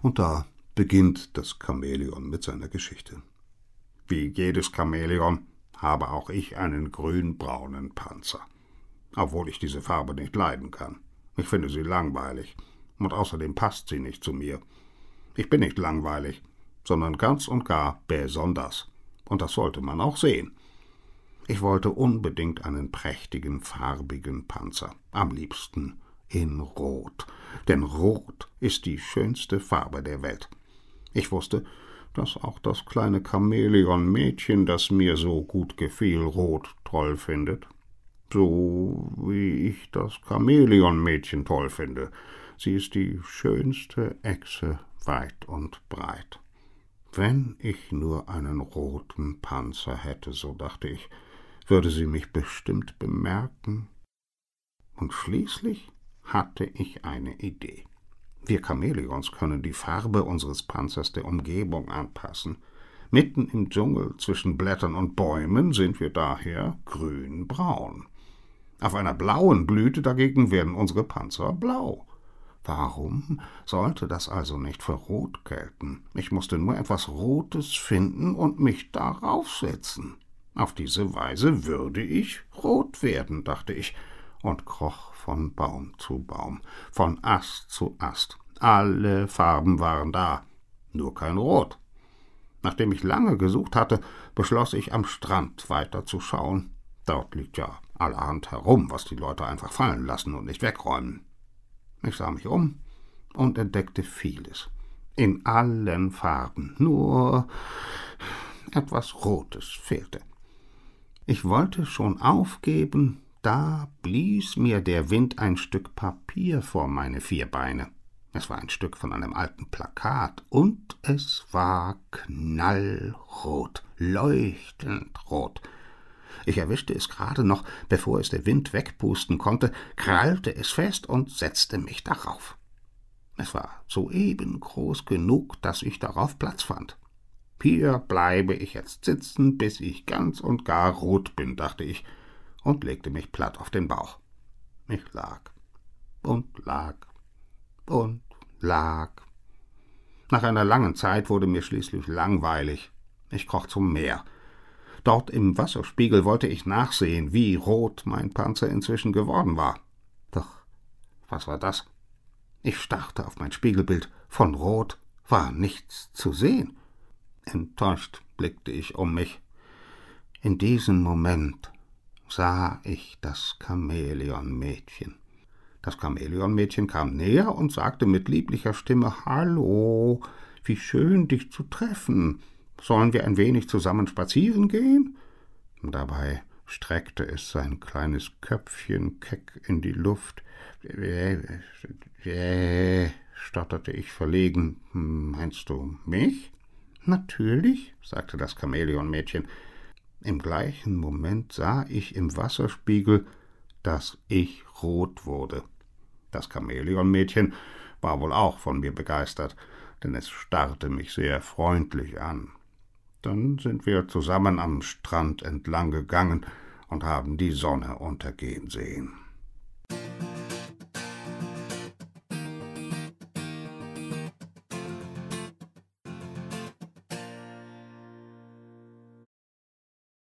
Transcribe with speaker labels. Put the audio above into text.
Speaker 1: Und da beginnt das Chamäleon mit seiner Geschichte. Wie jedes Chamäleon habe auch ich einen grün-braunen Panzer, obwohl ich diese Farbe nicht leiden kann. Ich finde sie langweilig, und außerdem passt sie nicht zu mir. Ich bin nicht langweilig, sondern ganz und gar besonders, und das sollte man auch sehen. Ich wollte unbedingt einen prächtigen, farbigen Panzer, am liebsten in Rot, denn Rot ist die schönste Farbe der Welt. Ich wusste, dass auch das kleine Chamäleon-Mädchen, das mir so gut gefiel, Rot toll findet. So wie ich das Chamäleon-Mädchen toll finde. Sie ist die schönste Echse weit und breit. Wenn ich nur einen roten Panzer hätte, so dachte ich, würde sie mich bestimmt bemerken. Und schließlich hatte ich eine Idee. Wir Chamäleons können die Farbe unseres Panzers der Umgebung anpassen. Mitten im Dschungel zwischen Blättern und Bäumen sind wir daher grün-braun. Auf einer blauen Blüte dagegen werden unsere Panzer blau. Warum sollte das also nicht für Rot gelten? Ich musste nur etwas Rotes finden und mich darauf setzen. Auf diese Weise würde ich rot werden, dachte ich, und kroch von Baum zu Baum, von Ast zu Ast. Alle Farben waren da, nur kein Rot. Nachdem ich lange gesucht hatte, beschloss ich, am Strand weiter zu schauen. Dort liegt ja allerhand herum, was die Leute einfach fallen lassen und nicht wegräumen. Ich sah mich um und entdeckte vieles, in allen Farben, nur etwas Rotes fehlte. Ich wollte schon aufgeben, da blies mir der Wind ein Stück Papier vor meine 4 Beine. Es war ein Stück von einem alten Plakat, und es war knallrot, leuchtend rot. Ich erwischte es gerade noch, bevor es der Wind wegpusten konnte, krallte es fest und setzte mich darauf. Es war soeben groß genug, dass ich darauf Platz fand. Hier bleibe ich jetzt sitzen, bis ich ganz und gar rot bin, dachte ich, und legte mich platt auf den Bauch. Ich lag und lag und lag. Nach einer langen Zeit wurde mir schließlich langweilig. Ich kroch zum Meer. Dort im Wasserspiegel wollte ich nachsehen, wie rot mein Panzer inzwischen geworden war. Doch was war das? Ich starrte auf mein Spiegelbild. Von Rot war nichts zu sehen. Enttäuscht blickte ich um mich. In diesem Moment sah ich das Chamäleon-Mädchen. Das Chamäleon-Mädchen kam näher und sagte mit lieblicher Stimme: »Hallo, wie schön, dich zu treffen. Sollen wir ein wenig zusammen spazieren gehen?« Dabei streckte es sein kleines Köpfchen keck in die Luft. Stotterte ich verlegen. »Meinst du mich?« »Natürlich«, sagte das Chamäleon-Mädchen. Im gleichen Moment sah ich im Wasserspiegel, dass ich rot wurde. Das Chamäleon-Mädchen war wohl auch von mir begeistert, denn es starrte mich sehr freundlich an. Dann sind wir zusammen am Strand entlang gegangen und haben die Sonne untergehen sehen.